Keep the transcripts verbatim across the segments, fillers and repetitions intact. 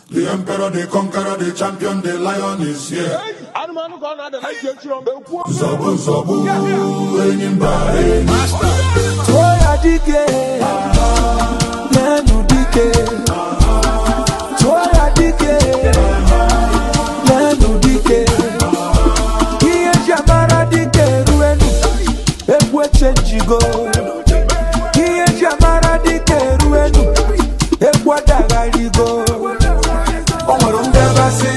The emperor, the conqueror, the champion, the lion is here. Zobu zobu, enyimbare. Toya dike, nenu dike. Toya dike, nenu dike. Iye jamara dike ruenu, ebwe chenjigo. Iye jamara dike ruenu, ebwe dagarigo. Omarunga basi,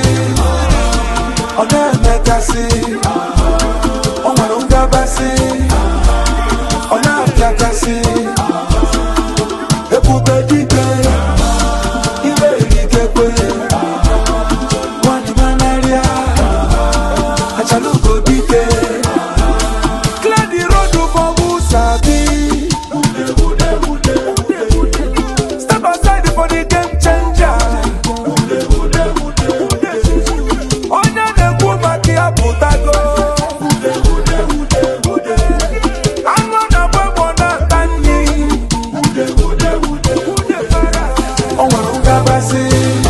onemekasi. Omarunga basi, onatakasi. Ebube dike, iwe irikekwe. Wani manaria, achaluko dike. Clear the road for Musabi. Step aside for the game changer. Onya ne kubaki abutago. Amo na bwebo na tani. Onwarunga basi,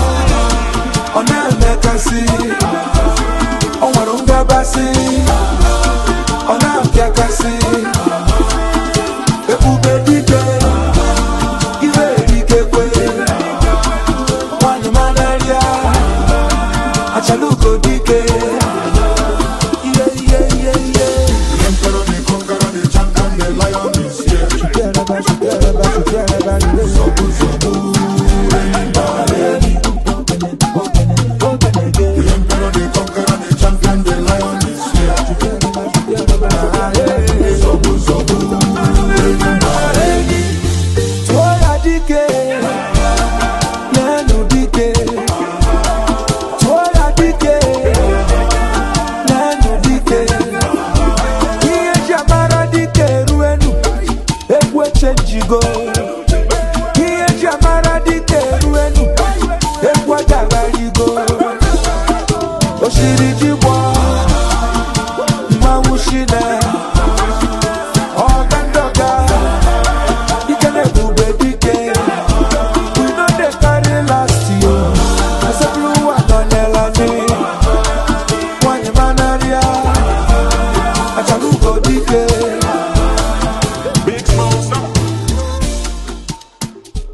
onemekasi. Onwarunga basi, onampiakasi. Ebube dike, iwe irikekwe. Wani manaria, achaluko dike. Yeah, yeah, yeah, yeah. The emperor, the conqueror, the champion, the lion is here. Zobu zobu, enyimbare. The emperor, the conqueror, the champion, the lion is here. Zobu zobu, enyimbare. Toya dike, nenu dike. Toya dike, nenu dike. Iye jamara dike ruenu, ebwe chenjigo. Iye jamara dike ruenu, ebwe dagarigo. Oshiri